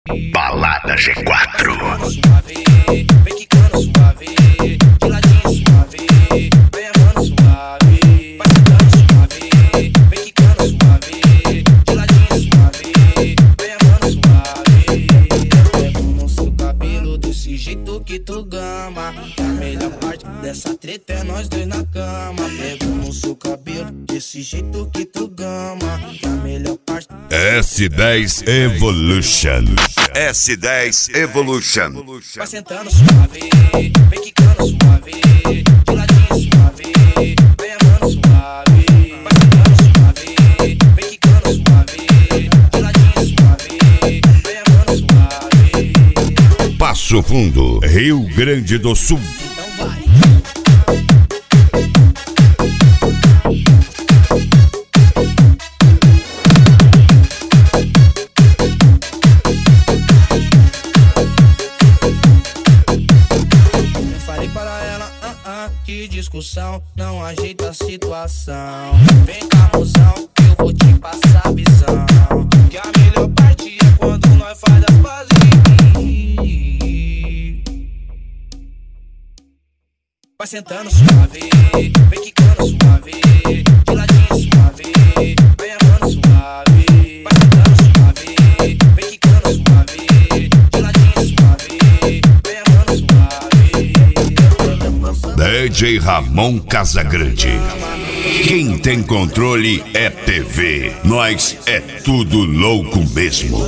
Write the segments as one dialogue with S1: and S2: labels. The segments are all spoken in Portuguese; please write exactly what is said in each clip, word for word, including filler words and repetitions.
S1: Balada G quatro.
S2: Suave, vem quicando suave, de ladinho suave, vem amando suave, vai sentando suave, vem quicando suave, de ladinho suave, vem amando suave. Pego no seu cabelo desse jeito que tu gama, a melhor parte dessa treta é nós dois na cama. Pego no seu cabelo desse jeito que tu gama, a melhor parte
S3: S dez Evolution.
S1: S dez Evolution.
S2: vai sentando suave, vem quicando suave, de ladinho suave, vem amando suave, vai sentando suave, vem quicando suave, de ladinho suave, vem amando suave.
S3: Passo Fundo, Rio Grande do Sul.
S2: Então vai. Que discussão não ajeita a situação. Vem cá, mozão, que eu vou te passar a visão. Que a melhor parte é quando nós faz as pazes. Vai sentando suave, vem quicando suave, de ladinho suave, vem amando suave. Vai sentando suave, vem quicando suave, de ladinho suave, vem amando suave.
S3: D J Ramon Casagrande. Quem tem controle é T V. Nós é tudo louco mesmo.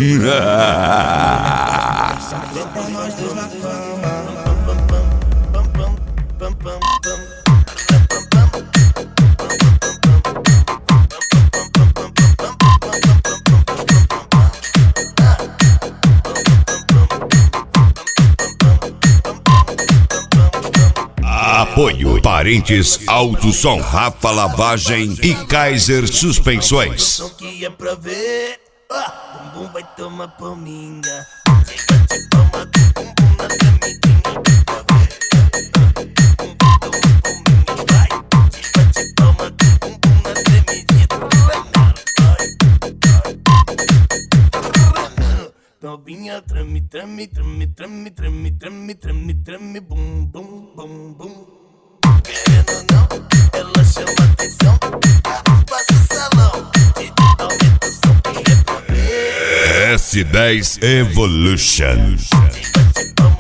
S3: Apoio Parentes Alto Som, Rafa Lavagem e Kaiser Suspensões.
S4: Não que é pra ver, ah, bumbum vai tomar palminha. Novinha, treme, treme, treme, treme, treme, treme, treme, treme, bum, bum, bum, bum. Querendo ou não, ela chama atenção. Passa o salão, aumenta o som que é pra ver.
S3: S dez Evolution.
S4: Bate, bate,